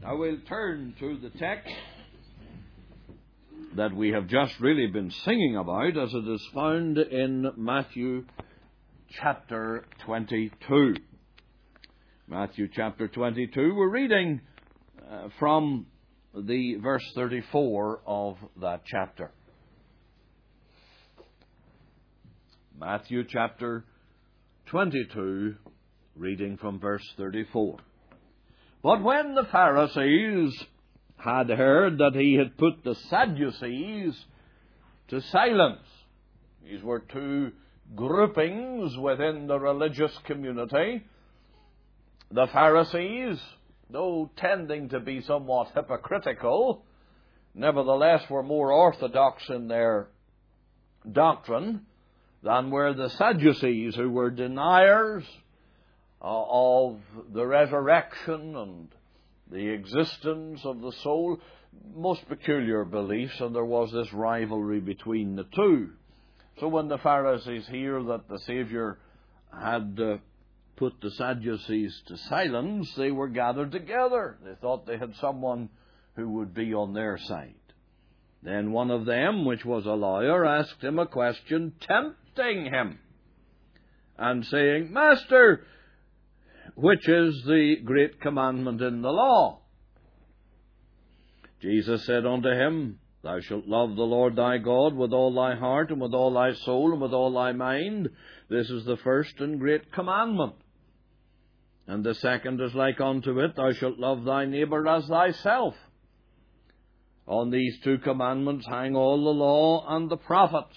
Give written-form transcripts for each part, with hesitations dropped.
I will turn to the text that we have just really been singing about, as it is found in Matthew chapter 22. Matthew chapter 22, we're reading from the verse 34 of that chapter. Matthew chapter 22, reading from verse 34. But when the Pharisees had heard that he had put the Sadducees to silence, these were two groupings within the religious community. The Pharisees, though tending to be somewhat hypocritical, nevertheless were more orthodox in their doctrine than were the Sadducees, who were deniers of the resurrection and the existence of the soul. Most peculiar beliefs, and there was this rivalry between the two. So when the Pharisees hear that the Saviour had put the Sadducees to silence, they were gathered together. They thought they had someone who would be on their side. Then one of them, which was a lawyer, asked him a question, tempting him, and saying, Master, which is the great commandment in the law? Jesus said unto him, Thou shalt love the Lord thy God with all thy heart, and with all thy soul, and with all thy mind. This is the first and great commandment. And the second is like unto it, Thou shalt love thy neighbour as thyself. On these two commandments hang all the law and the prophets.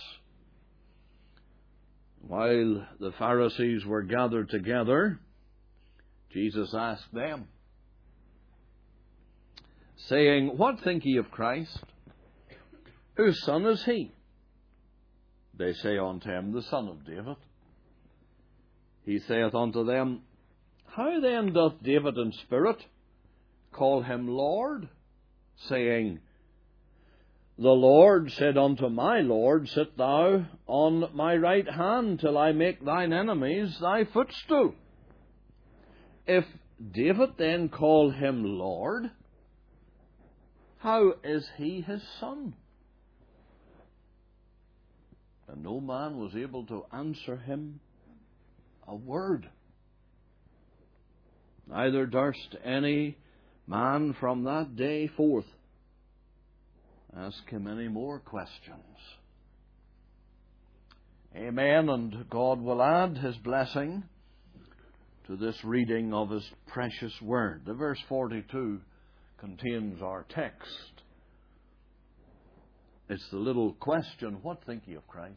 While the Pharisees were gathered together, Jesus asked them, saying, What think ye of Christ? Whose son is he? They say unto him, The son of David. He saith unto them, How then doth David in spirit call him Lord, saying, The Lord said unto my Lord, Sit thou on my right hand, till I make thine enemies thy footstool. If David then call him Lord, how is he his son? And no man was able to answer him a word. Neither durst any man from that day forth ask him any more questions. Amen, and God will add his blessing to this reading of his precious word. The verse 42 contains our text. It's the little question, What think ye of Christ?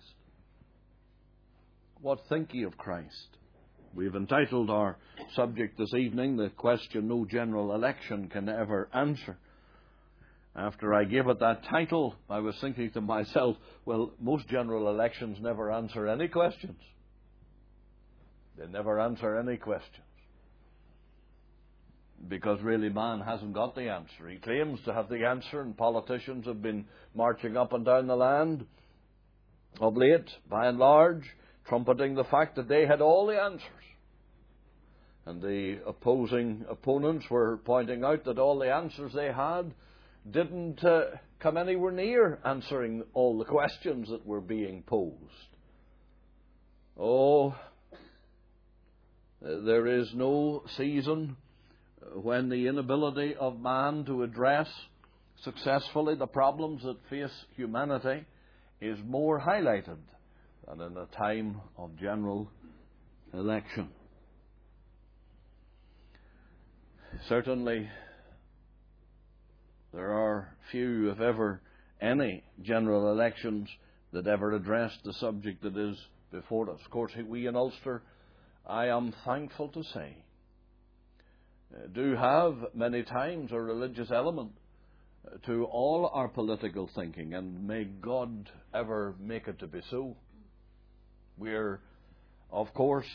What think ye of Christ? We've entitled our subject this evening, the question no general election can ever answer. After I gave it that title, I was thinking to myself, well, most general elections never answer any questions. They never answer any questions. Because really man hasn't got the answer. He claims to have the answer, and politicians have been marching up and down the land of late, by and large, trumpeting the fact that they had all the answers. And the opposing opponents were pointing out that all the answers they had didn't come anywhere near answering all the questions that were being posed. Oh, there is no season when the inability of man to address successfully the problems that face humanity is more highlighted than in a time of general election. Certainly, there are few, if ever, any general elections that ever address the subject that is before us. Of course, we in Ulster, I am thankful to say, do have many times a religious element to all our political thinking, and may God ever make it to be so. We're, of course,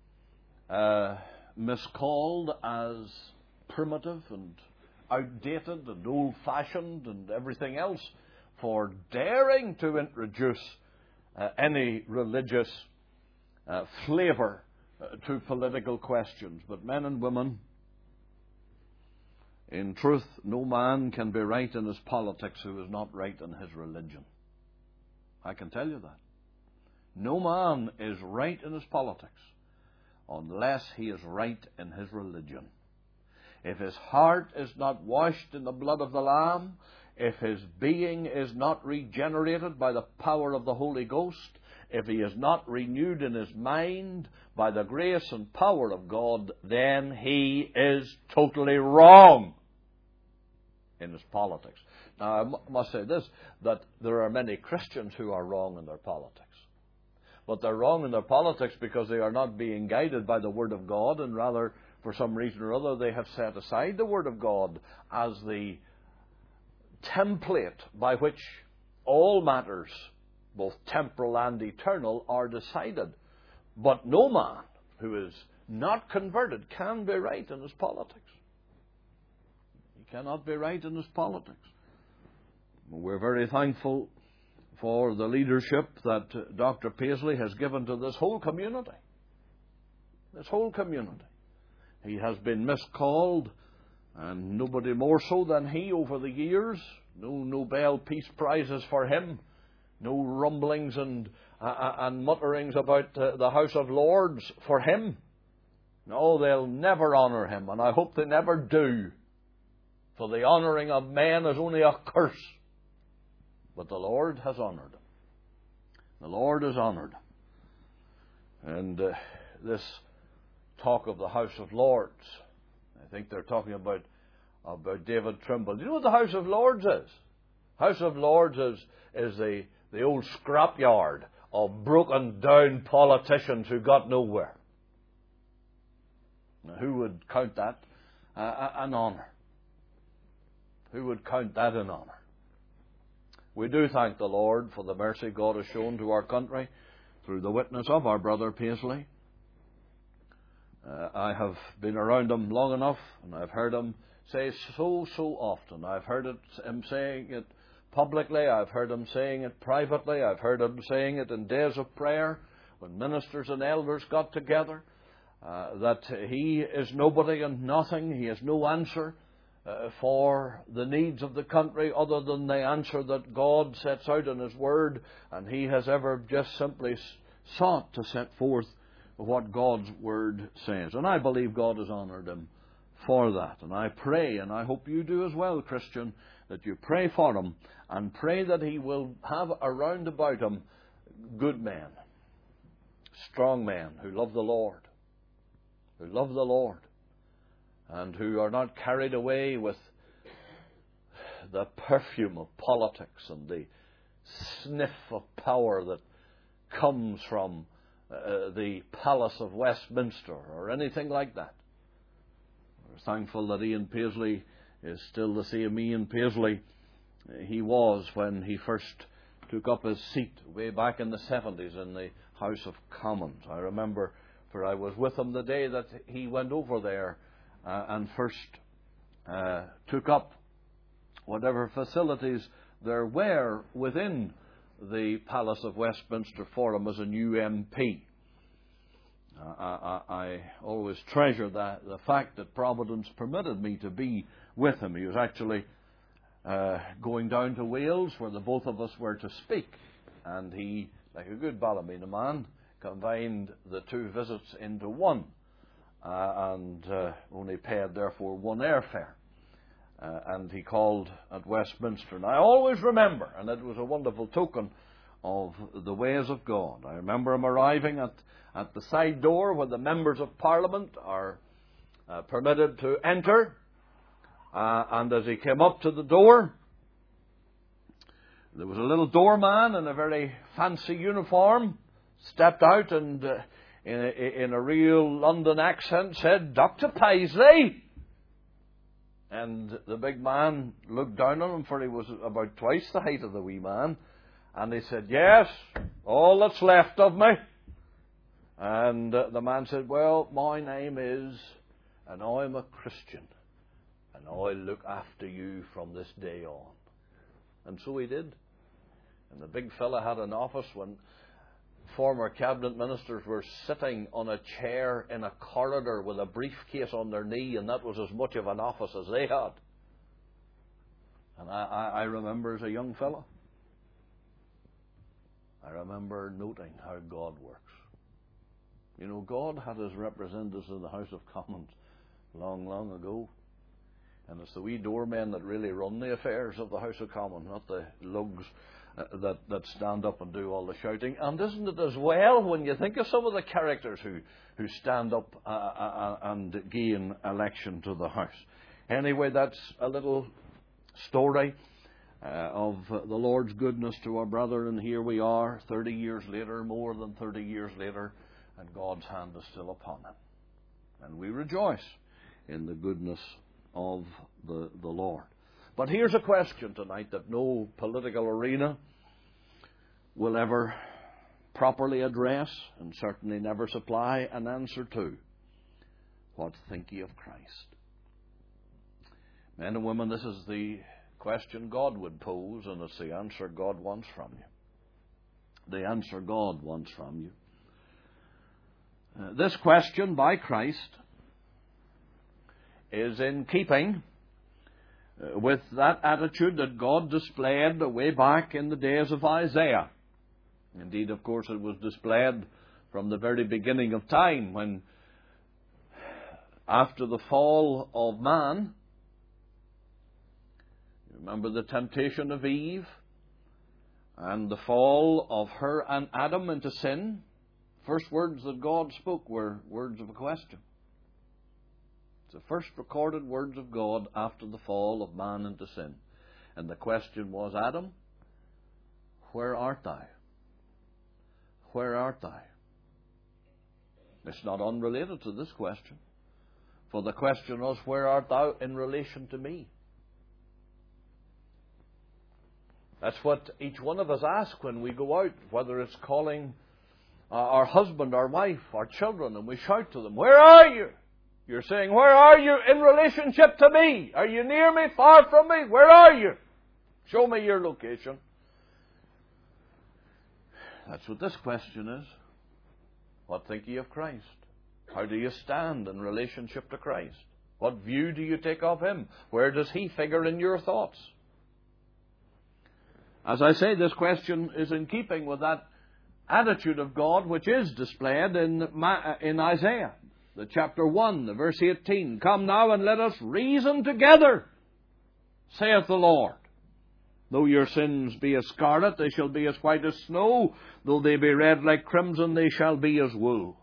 miscalled as primitive and outdated and old-fashioned and everything else for daring to introduce any religious flavour to political questions. But men and women In truth, no man can be right in his politics who is not right in his religion. I can tell you that. No man is right in his politics unless he is right in his religion. If his heart is not washed in the blood of the Lamb, if his being is not regenerated by the power of the Holy Ghost, if he is not renewed in his mind by the grace and power of God, then he is totally wrong in his politics. Now, I must say this, that there are many Christians who are wrong in their politics. But they're wrong in their politics because they are not being guided by the Word of God, and rather, for some reason or other, they have set aside the Word of God as the template by which all matters, both temporal and eternal, are decided. But no man who is not converted can be right in his politics. He cannot be right in his politics. We're very thankful for the leadership that Dr. Paisley has given to this whole community. This whole community. He has been miscalled, and nobody more so than he over the years. No Nobel Peace Prizes for him. No rumblings and mutterings about the House of Lords for him. No, they'll never honour him, and I hope they never do. For the honouring of men is only a curse. But the Lord has honoured him. The Lord has honoured him. And this talk of the House of Lords, I think they're talking about David Trimble. Do you know what the House of Lords is? House of Lords is the old scrapyard of broken down politicians who got nowhere. Now, who would count that an honour? Who would count that an honour? We do thank the Lord for the mercy God has shown to our country through the witness of our brother Paisley. I have been around him long enough, and I've heard him say so often. I've heard him saying it publicly. I've heard him saying it privately. I've heard him saying it in days of prayer when ministers and elders got together, that he is nobody and nothing. He has no answer for the needs of the country other than the answer that God sets out in His Word, and he has ever just simply sought to set forth what God's Word says. And I believe God has honoured him for that. And I pray, and I hope you do as well, Christian, that you pray for him and pray that he will have around about him good men, strong men who love the Lord, and who are not carried away with the perfume of politics and the sniff of power that comes from the Palace of Westminster or anything like that. We're thankful that Ian Paisley is still the same Ian Paisley he was when he first took up his seat way back in the 70s in the House of Commons. I remember, for I was with him the day that he went over there and first took up whatever facilities there were within the Palace of Westminster for him as a new MP. I always treasure the fact that Providence permitted me to be with him. He was actually going down to Wales where the both of us were to speak, and he, like a good Ballymena man, combined the two visits into one, and only paid therefore one airfare. And he called at Westminster. And I always remember, and it was a wonderful token of the ways of God. I remember him arriving at the side door where the members of Parliament are permitted to enter. And as he came up to the door, there was a little doorman in a very fancy uniform, stepped out and in a real London accent said, "Dr. Paisley." And the big man looked down on him, for he was about twice the height of the wee man. And he said, "Yes, all that's left of me." And the man said, "Well, my name is, and I'm a Christian, and I'll look after you from this day on." And so he did. And the big fella had an office when former cabinet ministers were sitting on a chair in a corridor with a briefcase on their knee, and that was as much of an office as they had. And I remember as a young fellow, I remember noting how God works. You know, God had His representatives in the House of Commons long, long ago. And it's the wee doormen that really run the affairs of the House of Commons, not the lugs that stand up and do all the shouting. And isn't it as well when you think of some of the characters who stand up and gain election to the House? Anyway, that's a little story of the Lord's goodness to our brother, and here we are 30 years later, more than 30 years later, and God's hand is still upon him. And we rejoice in the goodness of the Lord. But here's a question tonight that no political arena will ever properly address, and certainly never supply an answer to. What think ye of Christ? Men and women, this is the question God would pose, and it's the answer God wants from you. The answer God wants from you. This question by Christ is in keeping with that attitude that God displayed way back in the days of Isaiah. Indeed, of course, it was displayed from the very beginning of time, when after the fall of man, remember the temptation of Eve and the fall of her and Adam into sin. First words that God spoke were words of a question. It's the first recorded words of God after the fall of man into sin. And the question was, Adam, where art thou? Where art thou? It's not unrelated to this question. For the question was, where art thou in relation to me? That's what each one of us ask when we go out, whether it's calling our husband, our wife, our children, and we shout to them, where are you? You're saying, where are you in relationship to me? Are you near me, far from me? Where are you? Show me your location. That's what this question is. What think ye of Christ? How do you stand in relationship to Christ? What view do you take of Him? Where does He figure in your thoughts? As I say, this question is in keeping with that attitude of God which is displayed in Isaiah, the chapter 1, the verse 18. Come now and let us reason together, saith the Lord. Though your sins be as scarlet, they shall be as white as snow. Though they be red like crimson, they shall be as wool.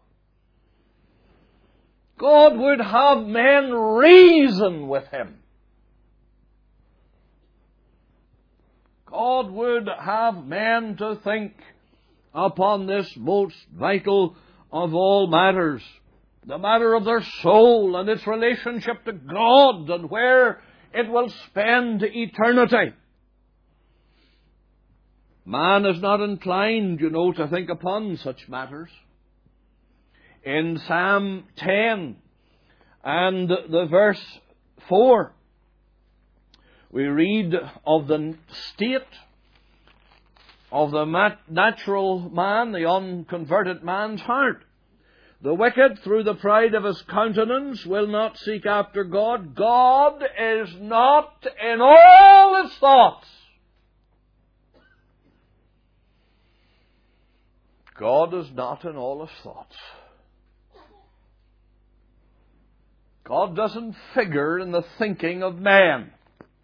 God would have men reason with Him. God would have men to think upon this most vital of all matters, the matter of their soul and its relationship to God and where it will spend eternity. Man is not inclined, to think upon such matters. In Psalm 10 and the verse 4, we read of the state of the natural man, the unconverted man's heart. The wicked, through the pride of his countenance, will not seek after God. God is not in all his thoughts. God is not in all his thoughts. God doesn't figure in the thinking of man.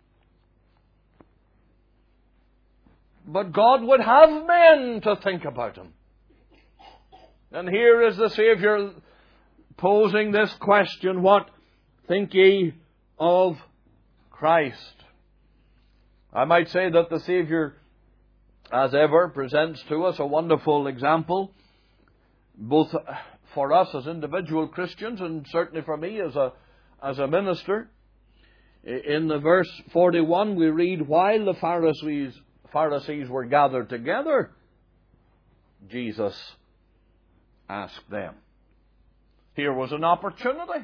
But God would have men to think about Him. And here is the Saviour posing this question, what think ye of Christ? I might say that the Saviour, as ever, presents to us a wonderful example, both for us as individual Christians and certainly for me as a minister. In the verse 41 we read, while the Pharisees were gathered together, Jesus asked them. Here was an opportunity.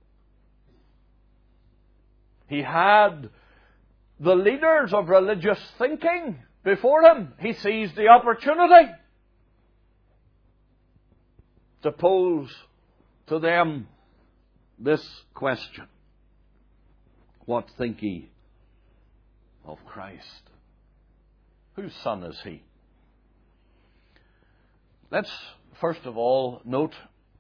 He had the leaders of religious thinking before him. He seized the opportunity to pose to them this question. What think ye of Christ. Whose son is he? Let's first of all note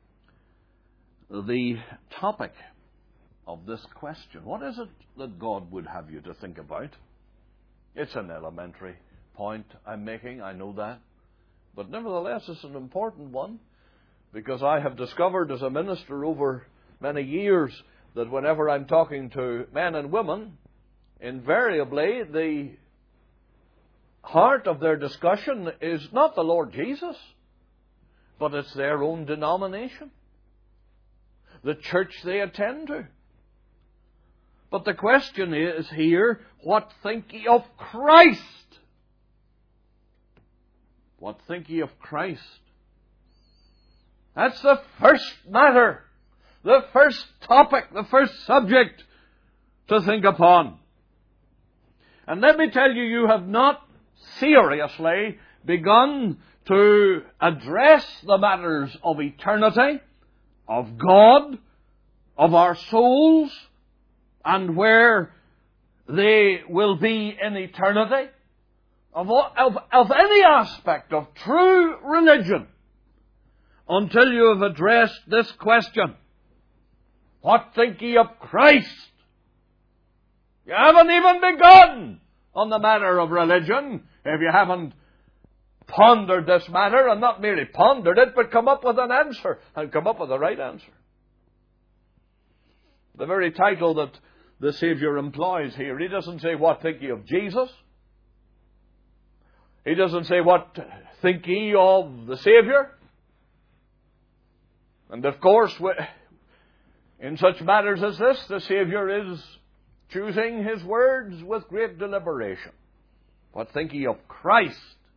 the topic of this question. What is it that God would have you to think about? It's an elementary point I'm making, I know that. But nevertheless, it's an important one, because I have discovered as a minister over many years that whenever I'm talking to men and women, invariably the heart of their discussion is not the Lord Jesus, but it's their own denomination, the church they attend to. But the question is here, what think ye of Christ? What think ye of Christ? That's the first matter, the first topic, the first subject to think upon. And let me tell you, you have not seriously begun to address the matters of eternity, of God, of our souls, and where they will be in eternity, of any aspect of true religion, until you have addressed this question. What think ye of Christ? You haven't even begun on the matter of religion if you haven't pondered this matter, and not merely pondered it, but come up with an answer, and come up with the right answer. The very title that the Saviour employs here, he doesn't say, what think ye of Jesus? He doesn't say, what think ye of the Saviour? And of course, in such matters as this, the Saviour is choosing his words with great deliberation. What think ye of Christ?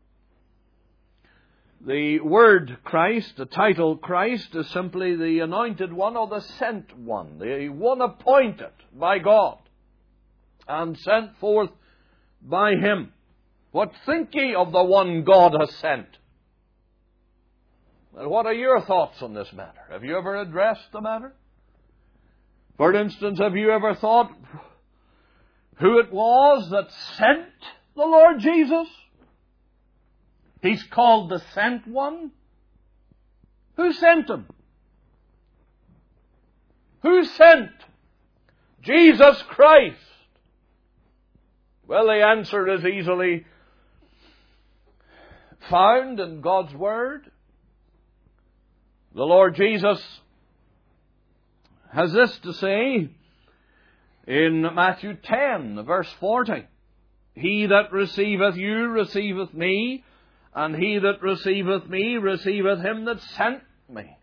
The word Christ, the title Christ, is simply the anointed one or the sent one, the one appointed by God and sent forth by him. What think ye of the one God has sent? Well, what are your thoughts on this matter? Have you ever addressed the matter? For instance, have you ever thought who it was that sent the Lord Jesus? He's called the sent one. Who sent him? Who sent Jesus Christ? Well, the answer is easily found in God's Word. The Lord Jesus has this to say in Matthew 10, verse 40. He that receiveth you receiveth me, and he that receiveth me receiveth him that sent me.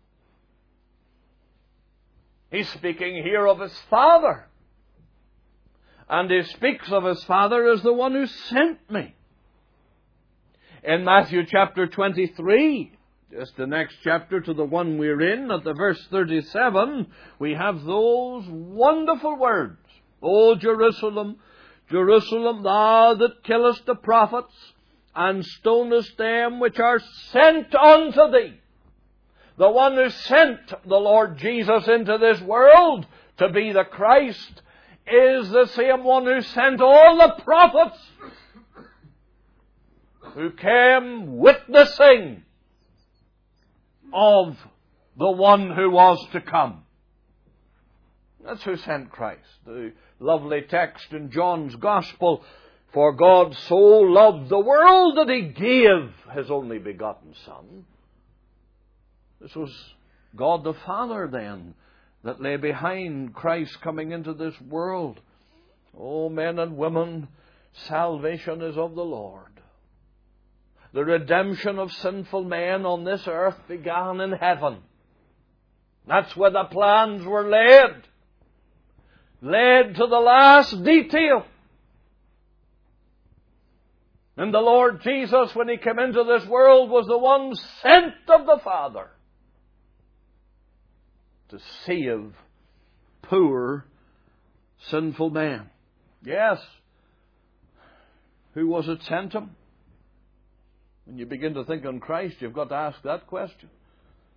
He's speaking here of his Father. And he speaks of his Father as the one who sent me. In Matthew chapter 23, just the next chapter to the one we're in, at the verse 37, we have those wonderful words. O Jerusalem, Jerusalem, thou that killest the prophets, and stonest them which are sent unto thee. The one who sent the Lord Jesus into this world to be the Christ is the same one who sent all the prophets who came witnessing of the one who was to come. That's who sent Christ. The lovely text in John's Gospel, for God so loved the world that he gave his only begotten Son. This was God the Father then that lay behind Christ coming into this world. Oh, men and women, salvation is of the Lord. The redemption of sinful men on this earth began in heaven. That's where the plans were laid. Led to the last detail. And the Lord Jesus, when he came into this world, was the one sent of the Father to save poor, sinful man. Yes. Who was it sent him? When you begin to think on Christ, you've got to ask that question.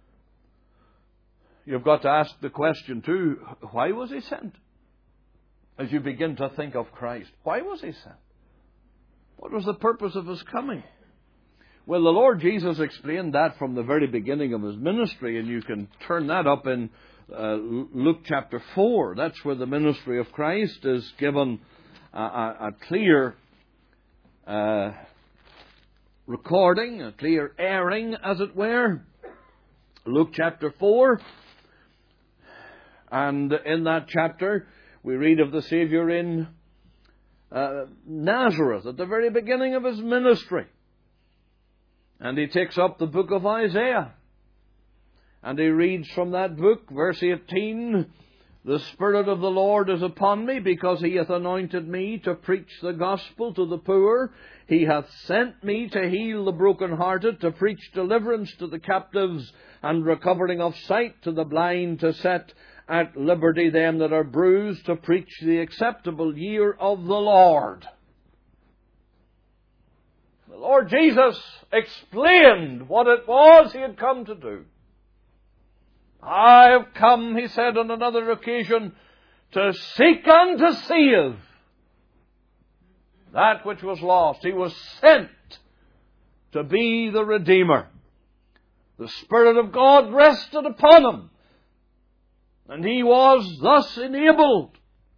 You've got to ask the question too, why was he sent? as you begin to think of Christ. Why was He sent? What was the purpose of His coming? Well, the Lord Jesus explained that from the very beginning of His ministry, and you can turn that up in Luke chapter 4. That's where the ministry of Christ is given a clear recording, a clear airing, as it were. Luke chapter 4. And in that chapter, we read of the Saviour in Nazareth, at the very beginning of His ministry. And He takes up the book of Isaiah. And He reads from that book, verse 18, "The Spirit of the Lord is upon me, because He hath anointed me to preach the gospel to the poor. He hath sent me to heal the brokenhearted, to preach deliverance to the captives, and recovering of sight to the blind, to set at liberty them that are bruised, to preach the acceptable year of the Lord." The Lord Jesus explained what it was He had come to do. "I have come," He said on another occasion, "to seek and to save that which was lost." He was sent to be the Redeemer. The Spirit of God rested upon Him, and He was thus enabled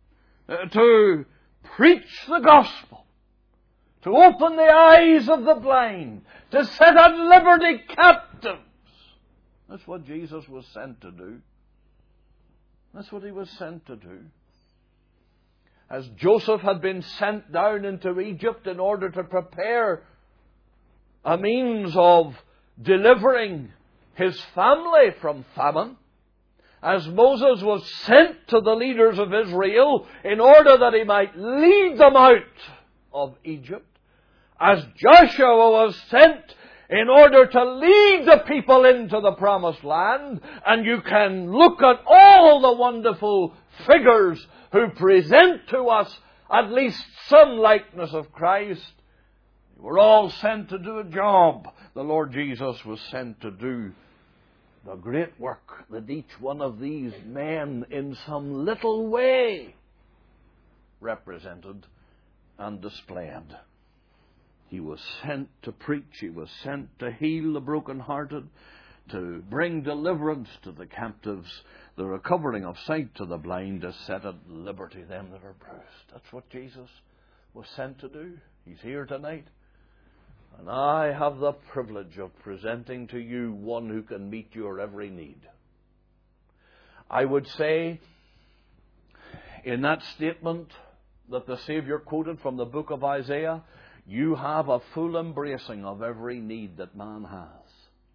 to preach the gospel, to open the eyes of the blind, to set at liberty captives. That's what Jesus was sent to do. That's what He was sent to do. As Joseph had been sent down into Egypt in order to prepare a means of delivering his family from famine, as Moses was sent to the leaders of Israel in order that he might lead them out of Egypt, as Joshua was sent in order to lead the people into the promised land, and you can look at all the wonderful figures who present to us at least some likeness of Christ. They were all sent to do a job. The Lord Jesus was sent to do the great work that each one of these men in some little way represented and displayed. He was sent to preach. He was sent to heal the brokenhearted, to bring deliverance to the captives, the recovering of sight to the blind, to set at liberty them that are bruised. That's what Jesus was sent to do. He's here tonight. And I have the privilege of presenting to you one who can meet your every need. I would say, in that statement that the Saviour quoted from the book of Isaiah, you have a full embracing of every need that man has.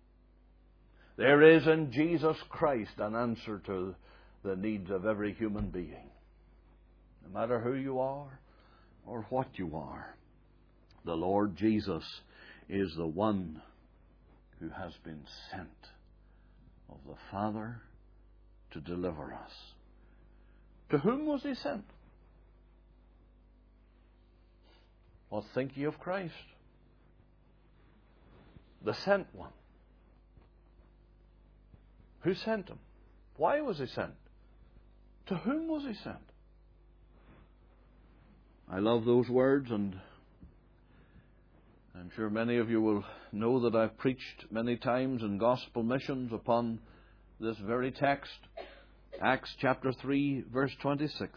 There is in Jesus Christ an answer to the needs of every human being. No matter who you are or what you are, the Lord Jesus is the one who has been sent of the Father to deliver us. To whom was He sent? What think ye of Christ? The sent one. Who sent Him? Why was He sent? To whom was He sent? I love those words, and I'm sure many of you will know that I've preached many times in gospel missions upon this very text. Acts chapter 3, verse 26.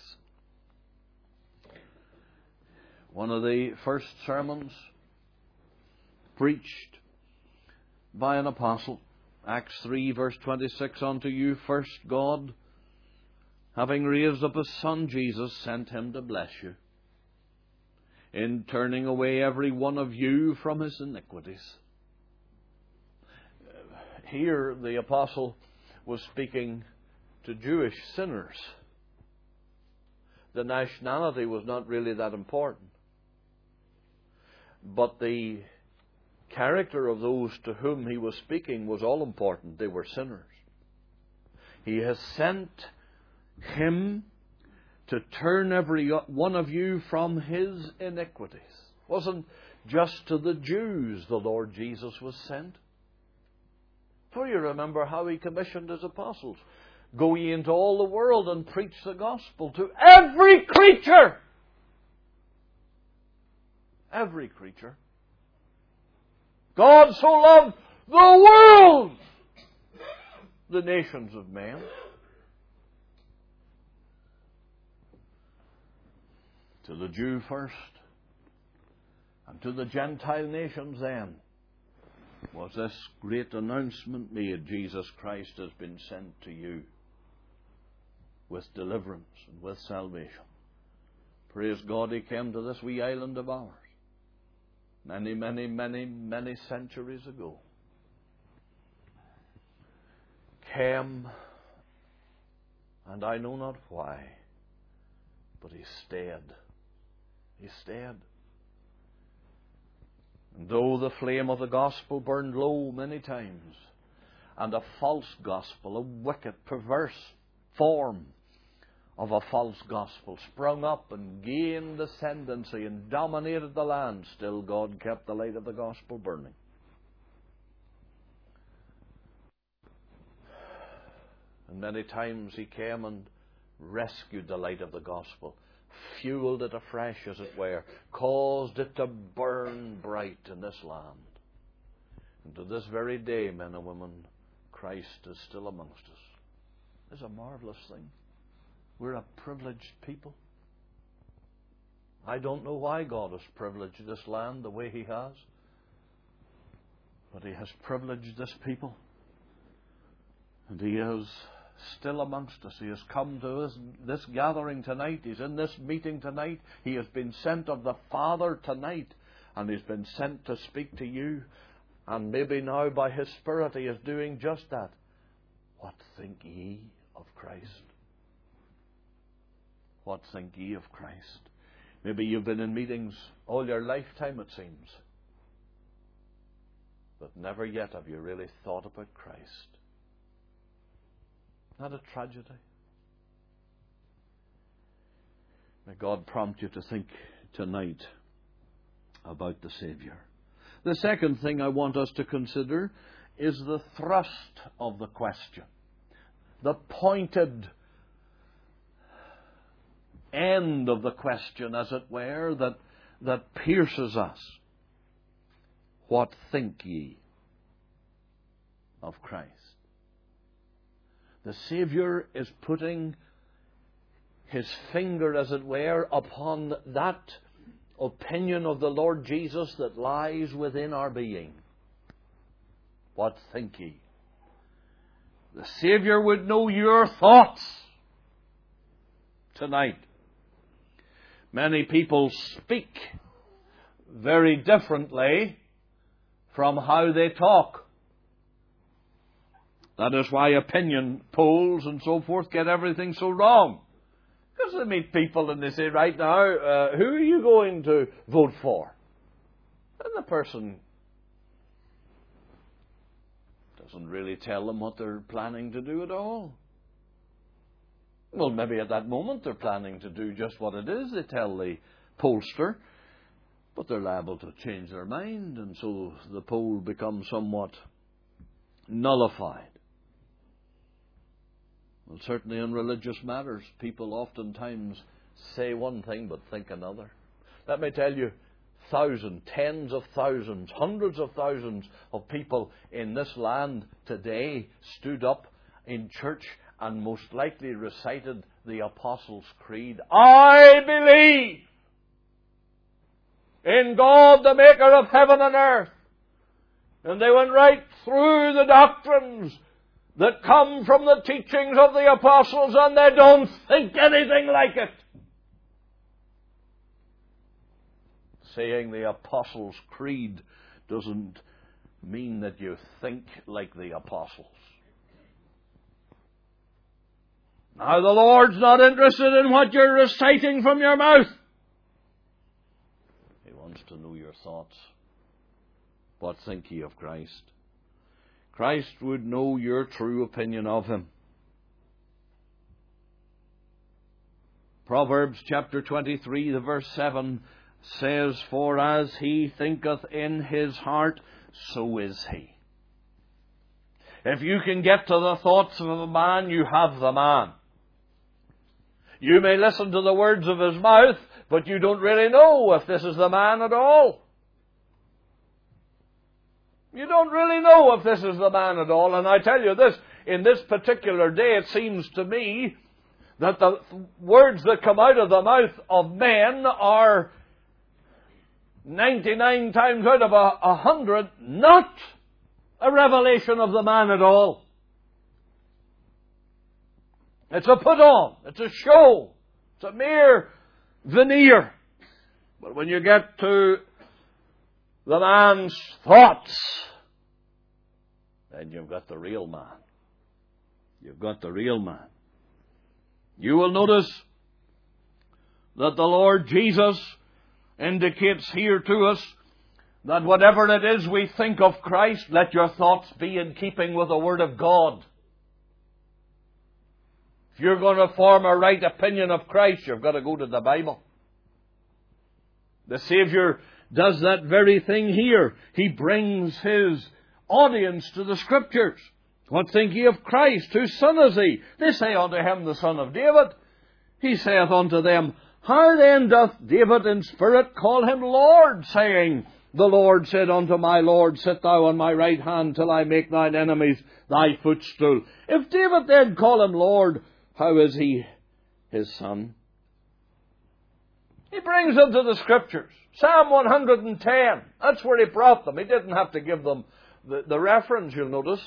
One of the first sermons preached by an apostle. Acts 3, verse 26, "Unto you first God, having raised up His Son Jesus, sent Him to bless you, in turning away every one of you from his iniquities." Here the apostle was speaking to Jewish sinners. The nationality was not really that important. But the character of those to whom he was speaking was all important. They were sinners. He has sent Him to turn every one of you from his iniquities. It wasn't just to the Jews the Lord Jesus was sent. For you remember how He commissioned His apostles. Go ye into all the world and preach the gospel to every creature. Every creature. God so loved the world, the nations of men. To the Jew first, and to the Gentile nations then, was this great announcement made: Jesus Christ has been sent to you with deliverance and with salvation. Praise God, He came to this wee island of ours many, many, many, many centuries ago. Came, and I know not why, but He stayed. He stayed. And though the flame of the gospel burned low many times, and a false gospel, a wicked, perverse form of a false gospel, sprung up and gained ascendancy and dominated the land, still God kept the light of the gospel burning. And many times He came and rescued the light of the gospel, fueled it afresh, as it were, caused it to burn bright in this land. And to this very day, men and women, Christ is still amongst us. It's a marvelous thing. We're a privileged people. I don't know why God has privileged this land the way He has, but He has privileged this people. And He is still amongst us. He has come to this gathering tonight. He's in this meeting tonight. He has been sent of the Father tonight, and He's been sent to speak to you. And maybe now by His Spirit He is doing just that. What think ye of Christ? What think ye of Christ? Maybe you've been in meetings all your lifetime, it seems, but never yet have you really thought about Christ. Not a tragedy. May God prompt you to think tonight about the Saviour. The second thing I want us to consider is the thrust of the question. The pointed end of the question, as it were, that pierces us. What think ye of Christ? The Saviour is putting His finger, as it were, upon that opinion of the Lord Jesus that lies within our being. What think ye? The Saviour would know your thoughts tonight. Many people speak very differently from how they talk. That is why opinion polls and so forth get everything so wrong. Because they meet people and they say, right now, who are you going to vote for? And the person doesn't really tell them what they're planning to do at all. Well, maybe at that moment they're planning to do just what it is they tell the pollster, but they're liable to change their mind, and so the poll becomes somewhat nullified. Well, certainly in religious matters, people oftentimes say one thing but think another. Let me tell you, thousands, tens of thousands, hundreds of thousands of people in this land today stood up in church and most likely recited the Apostles' Creed. I believe in God, the maker of heaven and earth. And they went right through the doctrines that come from the teachings of the apostles, and they don't think anything like it. Saying the Apostles' Creed doesn't mean that you think like the apostles. Now, the Lord's not interested in what you're reciting from your mouth. He wants to know your thoughts. What think ye of Christ? Christ would know your true opinion of Him. Proverbs chapter 23, the verse 7 says, For as he thinketh in his heart, so is he. If you can get to the thoughts of a man, you have the man. You may listen to the words of his mouth, but you don't really know if this is the man at all. You don't really know if this is the man at all. And I tell you this, in this particular day, it seems to me that the words that come out of the mouth of men are 99 times out of 100 not a revelation of the man at all. It's a put on. It's a show. It's a mere veneer. But when you get to the man's thoughts, then you've got the real man. You've got the real man. You will notice that the Lord Jesus indicates here to us that whatever it is we think of Christ, let your thoughts be in keeping with the Word of God. If you're going to form a right opinion of Christ, you've got to go to the Bible. The Saviour does that very thing here. He brings His audience to the Scriptures. What think ye of Christ? Whose son is He? They say unto Him, the Son of David. He saith unto them, How then doth David in spirit call Him Lord, saying, The Lord said unto my Lord, Sit thou on my right hand till I make thine enemies thy footstool. If David then call Him Lord, how is He His son? He brings them to the Scriptures. Psalm 110. That's where He brought them. He didn't have to give them the reference, you'll notice.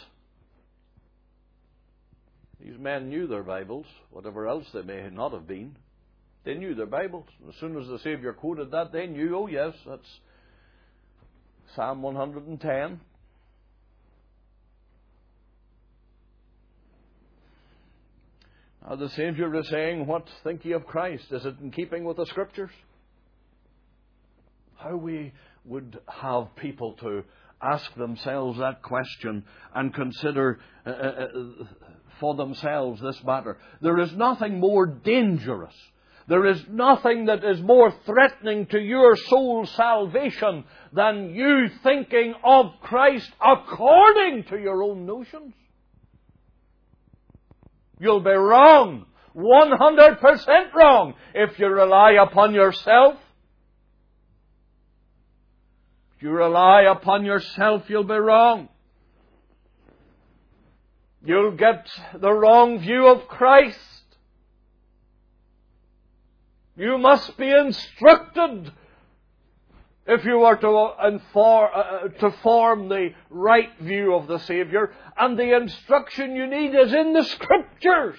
These men knew their Bibles, whatever else they may not have been. They knew their Bibles. As soon as the Saviour quoted that, they knew, oh yes, that's Psalm 110. Now the Saviour is saying, What think ye of Christ? Is it in keeping with the Scriptures? How we would have people to ask themselves that question and consider for themselves this matter. There is nothing more dangerous. There is nothing that is more threatening to your soul's salvation than you thinking of Christ according to your own notions. You'll be wrong, 100% wrong, if you rely upon yourself. If you rely upon yourself, you'll be wrong. You'll get the wrong view of Christ. You must be instructed if you are to form the right view of the Saviour. And the instruction you need is in the Scriptures.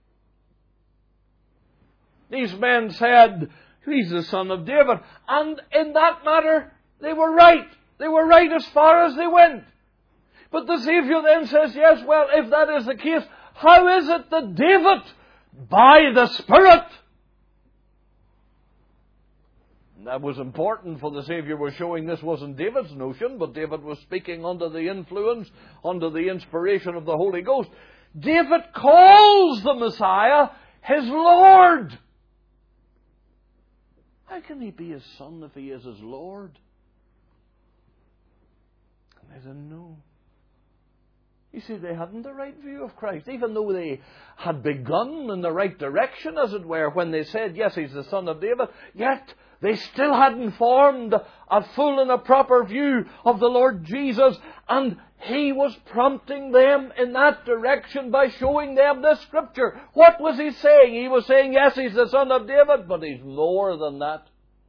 These men said, He's the son of David. And in that matter, they were right. They were right as far as they went. But the Saviour then says, yes, well, if that is the case, how is it that David, by the Spirit... That was important, for the Saviour was showing this wasn't David's notion, but David was speaking under the influence, under the inspiration of the Holy Ghost. David calls the Messiah his Lord. How can He be His son if He is His Lord? And they didn't know. You see, they hadn't the right view of Christ, even though they had begun in the right direction, as it were, when they said, yes, He's the son of David, yet they still hadn't formed a full and a proper view of the Lord Jesus, and He was prompting them in that direction by showing them the Scripture. What was He saying? He was saying, yes, He's the son of David, but He's more than that.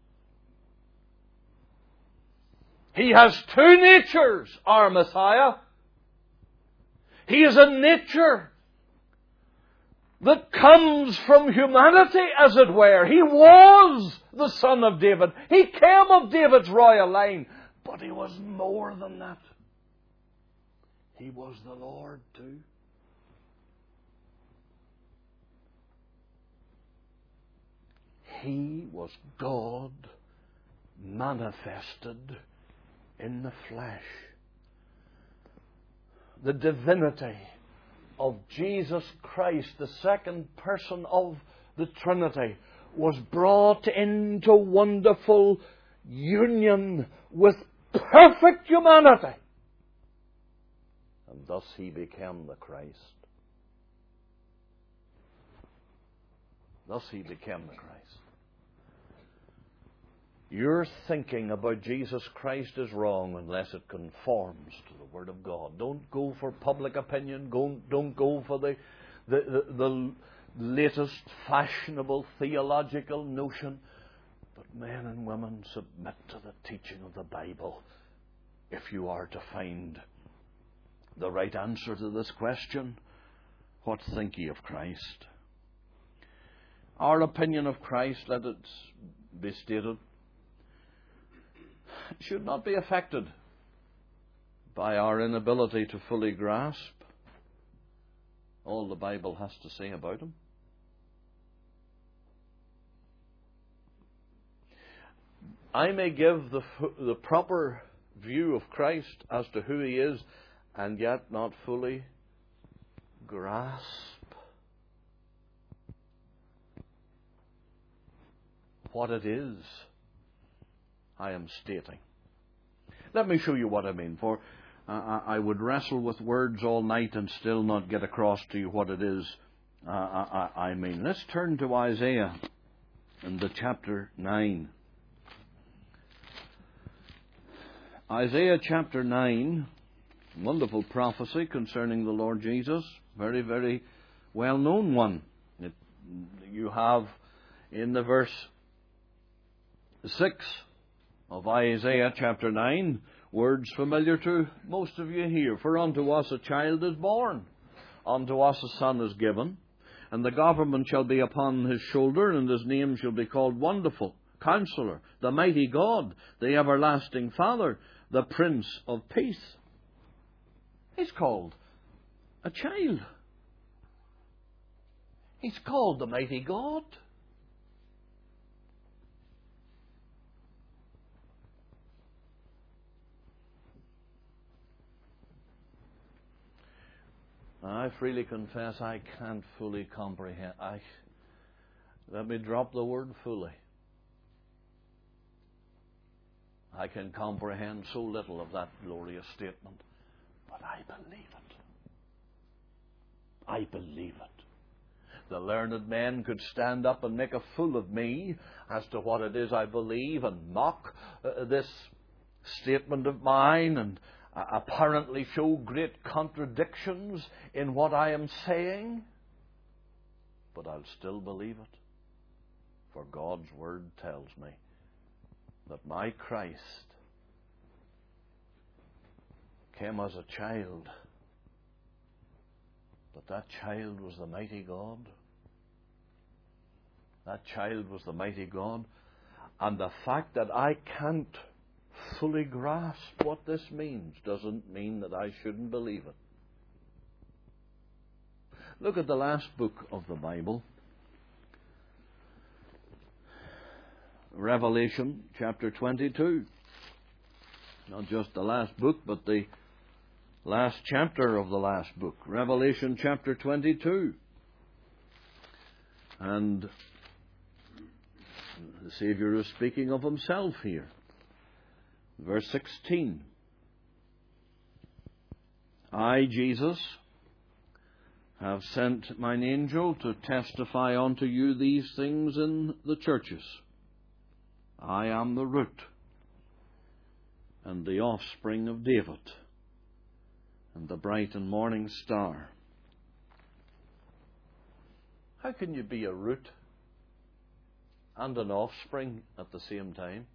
He has two natures, our Messiah. He is a nature that comes from humanity, as it were. He was the son of David. He came of David's royal line. But He was more than that. He was the Lord too. He was God manifested in the flesh. The divinity of Jesus Christ, the second person of the Trinity, was brought into wonderful union with perfect humanity. And thus he became the Christ. Thus he became the Christ. Your thinking about Jesus Christ is wrong unless it conforms to the Word of God. Don't go for public opinion. Don't go for the latest fashionable theological notion. But men and women, submit to the teaching of the Bible if you are to find the right answer to this question. What think ye of Christ? Our opinion of Christ, let it be stated, should not be affected by our inability to fully grasp all the Bible has to say about Him. I may give the proper view of Christ as to who He is and yet not fully grasp what it is I am stating. Let me show you what I mean, for I would wrestle with words all night and still not get across to you what it is I mean. Let's turn to Isaiah in the chapter 9. Isaiah chapter 9, wonderful prophecy concerning the Lord Jesus, very, very well-known one. You have in the verse 6 of Isaiah chapter 9, words familiar to most of you here. For unto us a child is born, unto us a son is given, and the government shall be upon his shoulder, and his name shall be called Wonderful, Counselor, the Mighty God, the Everlasting Father, the Prince of Peace. He's called a child. He's called the Mighty God. I freely confess I can't fully comprehend. Let me drop the word fully. I can comprehend so little of that glorious statement, but I believe it. I believe it. The learned men could stand up and make a fool of me as to what it is I believe and mock this statement of mine and apparently show great contradictions in what I am saying, but I'll still believe it, for God's Word tells me that my Christ came as a child, but that child was the mighty God. That child was the mighty God, and the fact that I can't fully grasp what this means doesn't mean that I shouldn't believe it. Look at the last book of the Bible, Revelation chapter 22. Not just the last book, but the last chapter of the last book, Revelation chapter 22. And the Savior is speaking of Himself here. Verse 16. I, Jesus, have sent mine angel to testify unto you these things in the churches. I am the root and the offspring of David and the bright and morning star. How can you be a root and an offspring at the same time?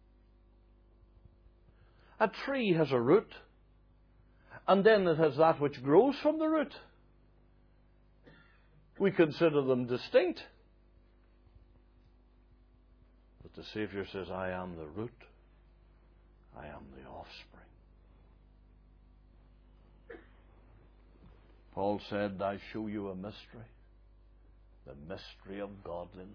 A tree has a root, and then it has that which grows from the root. We consider them distinct. But the Savior says, I am the root, I am the offspring. Paul said, I show you a mystery, the mystery of godliness.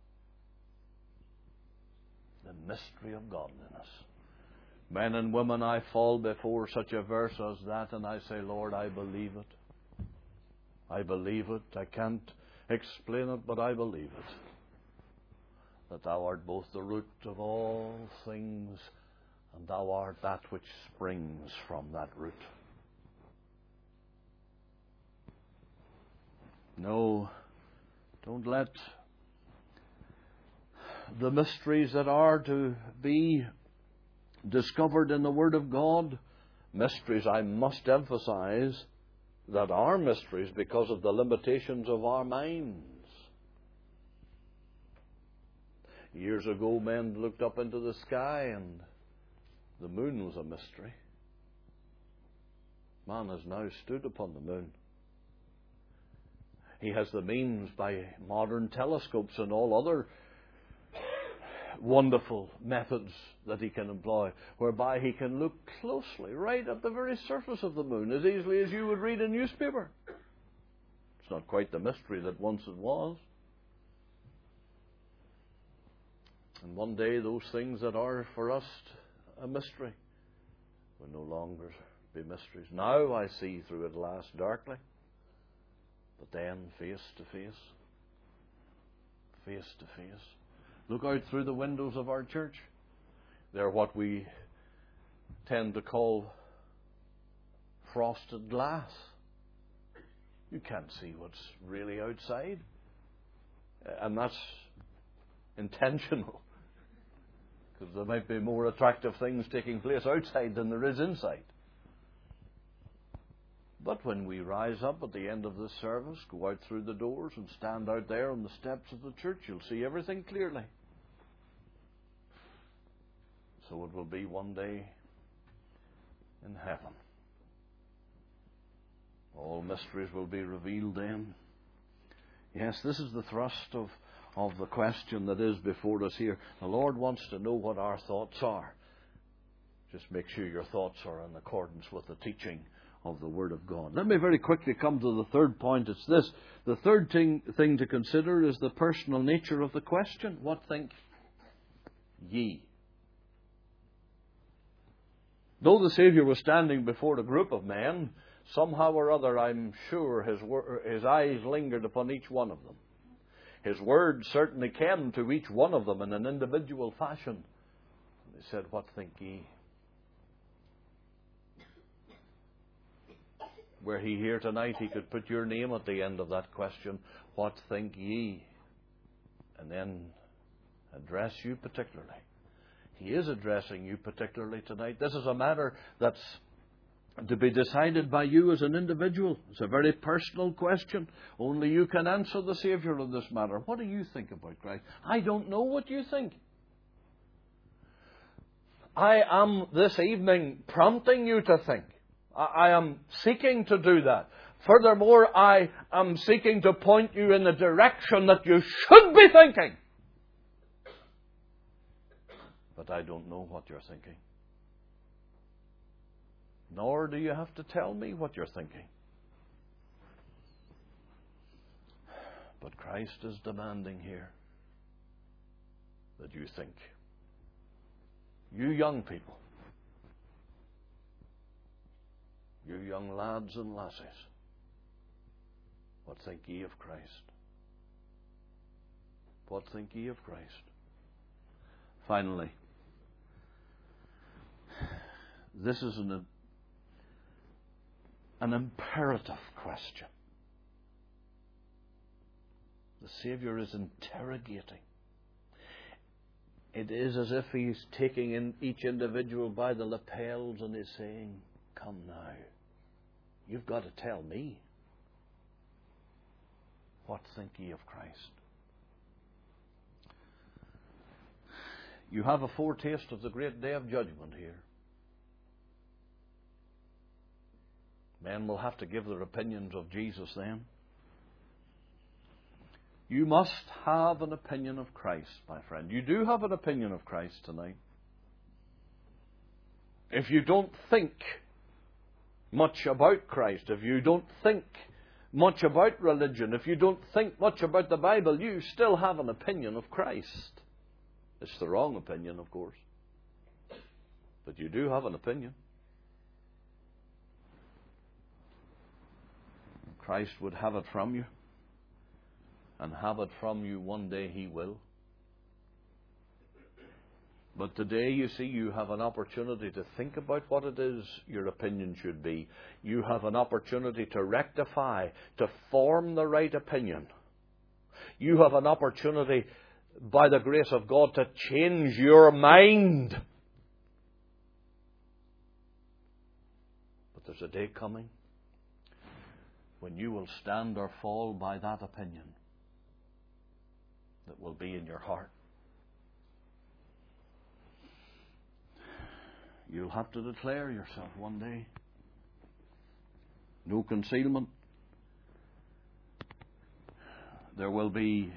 The mystery of godliness. Men and women, I fall before such a verse as that and I say, Lord, I believe it. I believe it. I can't explain it, but I believe it. That Thou art both the root of all things and Thou art that which springs from that root. No, don't let the mysteries that are to be discovered in the Word of God, mysteries, I must emphasize, that are mysteries because of the limitations of our minds. Years ago, men looked up into the sky and the moon was a mystery. Man has now stood upon the moon. He has the means by modern telescopes and all other wonderful methods that he can employ, whereby he can look closely, right at the very surface of the moon, as easily as you would read a newspaper. It's not quite the mystery that once it was. And one day those things that are for us a mystery will no longer be mysteries. Now I see through a glass darkly, but then face to face. Face to face. Look out through the windows of our church. They're what we tend to call frosted glass. You can't see what's really outside. And that's intentional. Because there might be more attractive things taking place outside than there is inside. But when we rise up at the end of this service, go out through the doors and stand out there on the steps of the church, you'll see everything clearly. So it will be one day in heaven. All mysteries will be revealed then. Yes, this is the thrust of the question that is before us here. The Lord wants to know what our thoughts are. Just make sure your thoughts are in accordance with the teaching of the Word of God. Let me very quickly come to the third point. It's this. The third thing to consider is the personal nature of the question. What think ye? Though the Saviour was standing before a group of men, somehow or other, I'm sure his eyes lingered upon each one of them. His words certainly came to each one of them in an individual fashion. And he said, what think ye? Were he here tonight, he could put your name at the end of that question. What think ye? And then address you particularly. He is addressing you particularly tonight. This is a matter that's to be decided by you as an individual. It's a very personal question. Only you can answer the Saviour on this matter. What do you think about Christ? I don't know what you think. I am this evening prompting you to think. I am seeking to do that. Furthermore, I am seeking to point you in the direction that you should be thinking. But I don't know what you're thinking. Nor do you have to tell me what you're thinking. But Christ is demanding here that you think. You young people, you young lads and lasses, what think ye of Christ? What think ye of Christ? Finally, this is an imperative question. The Saviour is interrogating. It is as if He's taking in each individual by the lapels and is saying, come now, you've got to tell me. What think ye of Christ? You have a foretaste of the great day of judgment here. Men will have to give their opinions of Jesus then. You must have an opinion of Christ, my friend. You do have an opinion of Christ tonight. If you don't think much about Christ, if you don't think much about religion, if you don't think much about the Bible, you still have an opinion of Christ. It's the wrong opinion, of course. But you do have an opinion. Christ would have it from you. And have it from you one day He will. But today, you see, you have an opportunity to think about what it is your opinion should be. You have an opportunity to rectify, to form the right opinion. You have an opportunity, by the grace of God, to change your mind. But there's a day coming when you will stand or fall by that opinion that will be in your heart. You'll have to declare yourself one day. No concealment. There will be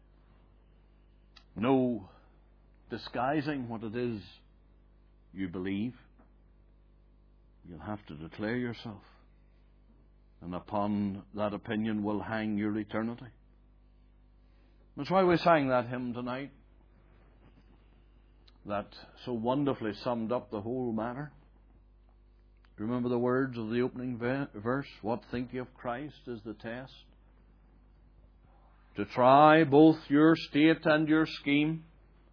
no disguising what it is you believe. You'll have to declare yourself. And upon that opinion will hang your eternity. That's why we sang that hymn tonight, that so wonderfully summed up the whole matter. Remember the words of the opening verse? What think you of Christ is the test? To try both your state and your scheme.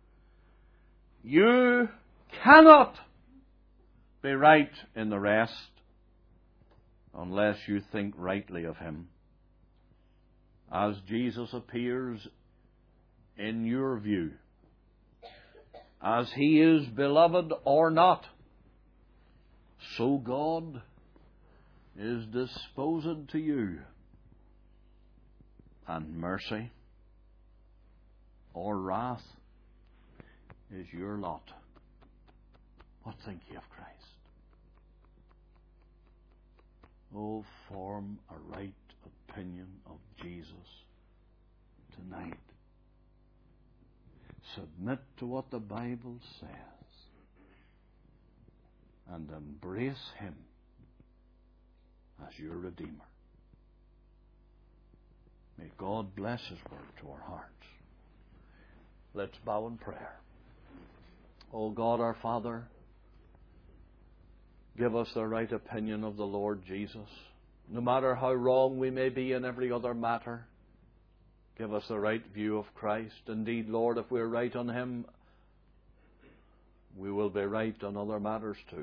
You cannot be right in the rest unless you think rightly of Him. As Jesus appears in your view, as He is beloved or not, so God is disposed to you, and mercy or wrath is your lot. What think ye of Christ? Oh, form a right opinion of Jesus tonight. Submit to what the Bible says and embrace Him as your Redeemer. May God bless His word to our hearts. Let's bow in prayer. O God, our Father, give us the right opinion of the Lord Jesus. No matter how wrong we may be in every other matter, give us the right view of Christ. Indeed, Lord, if we're right on Him, we will be right on other matters too.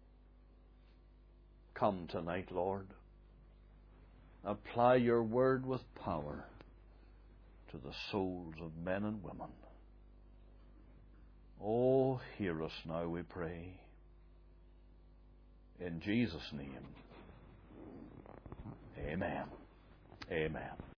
Come tonight, Lord. Apply your word with power to the souls of men and women. Oh, hear us now, we pray. In Jesus' name, amen. Amen.